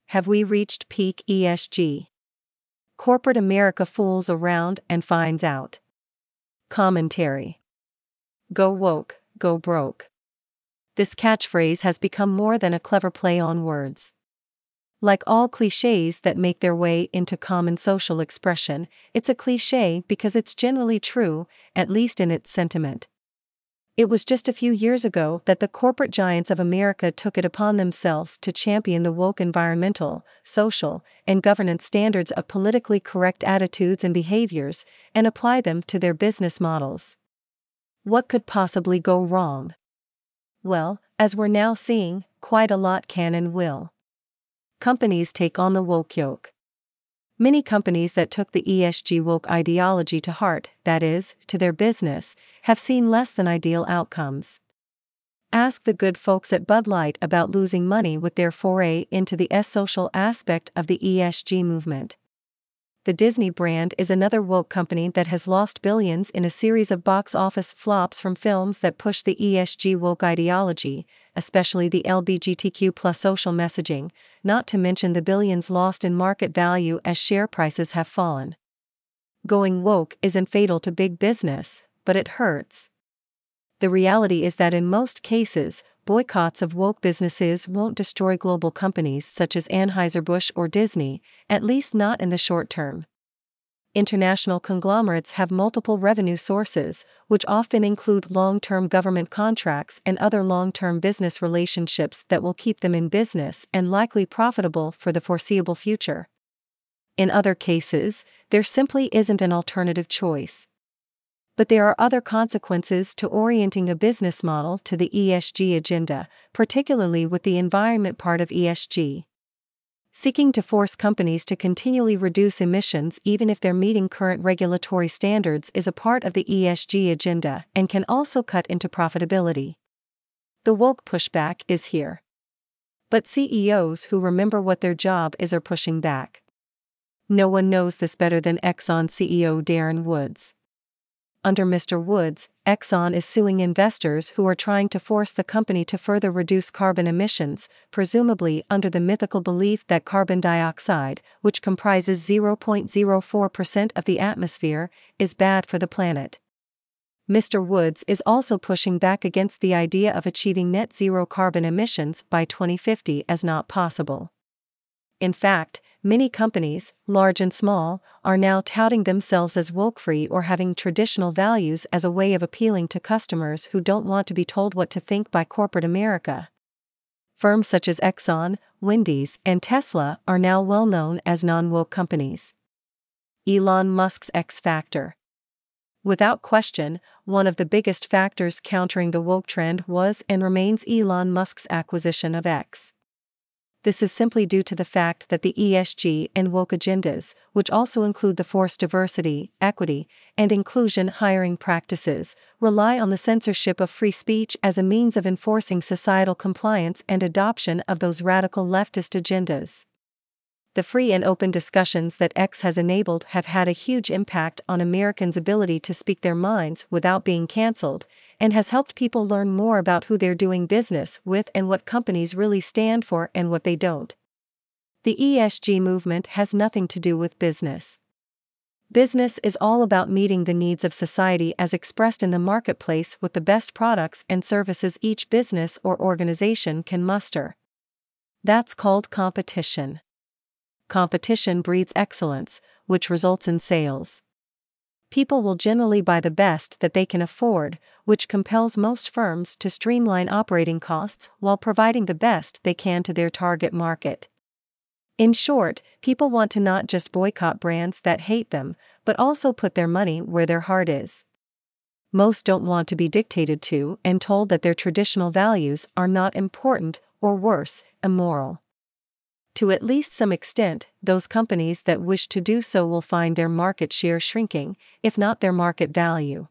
have we reached peak ESG? Corporate America fools around and finds out. Commentary. Go woke, go broke. This catchphrase has become more than a clever play on words. Like all clichés that make their way into common social expression, it's a cliché because it's generally true, at least in its sentiment. It was just a few years ago that the corporate giants of America took it upon themselves to champion the woke environmental, social, and governance standards of politically correct attitudes and behaviors, and apply them to their business models. What could possibly go wrong? Well, as we're now seeing, quite a lot can and will. Companies take on the woke yoke. Many companies that took the ESG woke ideology to heart, that is, to their business, have seen less than ideal outcomes. Ask the good folks at Bud Light about losing money with their foray into the social aspect of the ESG movement. The Disney brand is another woke company that has lost billions in a series of box office flops from films that push the ESG woke ideology, especially the LGBTQ+ social messaging, not to mention the billions lost in market value as share prices have fallen. Going woke isn't fatal to big business, but it hurts. The reality is that in most cases, boycotts of woke businesses won't destroy global companies such as Anheuser-Busch or Disney, at least not in the short term. International conglomerates have multiple revenue sources, which often include long-term government contracts and other long-term business relationships that will keep them in business and likely profitable for the foreseeable future. In other cases, there simply isn't an alternative choice. But there are other consequences to orienting a business model to the ESG agenda, particularly with the environment part of ESG. Seeking to force companies to continually reduce emissions even if they're meeting current regulatory standards is a part of the ESG agenda and can also cut into profitability. The woke pushback is here. But CEOs who remember what their job is are pushing back. No one knows this better than Exxon CEO Darren Woods. Under Mr. Woods, Exxon is suing investors who are trying to force the company to further reduce carbon emissions, presumably under the mythical belief that carbon dioxide, which comprises 0.04% of the atmosphere, is bad for the planet. Mr. Woods is also pushing back against the idea of achieving net zero carbon emissions by 2050 as not possible. In fact, many companies, large and small, are now touting themselves as woke-free or having traditional values as a way of appealing to customers who don't want to be told what to think by corporate America. Firms such as Exxon, Wendy's, and Tesla are now well known as non-woke companies. Elon Musk's X factor. Without question, one of the biggest factors countering the woke trend was and remains Elon Musk's acquisition of X. This is simply due to the fact that the ESG and woke agendas, which also include the forced diversity, equity, and inclusion hiring practices, rely on the censorship of free speech as a means of enforcing societal compliance and adoption of those radical leftist agendas. The free and open discussions that X has enabled have had a huge impact on Americans' ability to speak their minds without being canceled, and has helped people learn more about who they're doing business with and what companies really stand for and what they don't. The ESG movement has nothing to do with business. Business is all about meeting the needs of society as expressed in the marketplace with the best products and services each business or organization can muster. That's called competition. Competition breeds excellence, which results in sales. People will generally buy the best that they can afford, which compels most firms to streamline operating costs while providing the best they can to their target market. In short, people want to not just boycott brands that hate them, but also put their money where their heart is. Most don't want to be dictated to and told that their traditional values are not important, or worse, immoral. To at least some extent, those companies that wish to do so will find their market share shrinking, if not their market value.